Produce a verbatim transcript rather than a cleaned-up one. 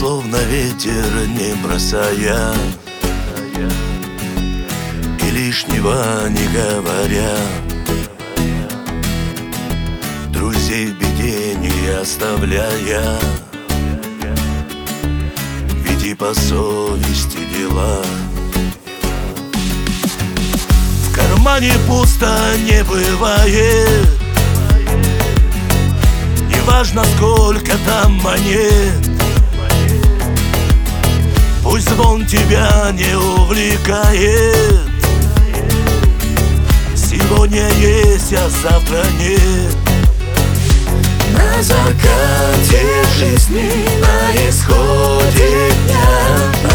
словно ветер, не бросая и лишнего не говоря, друзей в беде не оставляя, веди по совести дела. В кармане пусто не бывает, неважно сколько там монет. Пусть звон тебя не увлекает, сегодня есть, а завтра нет. На закате жизни, на исходе дня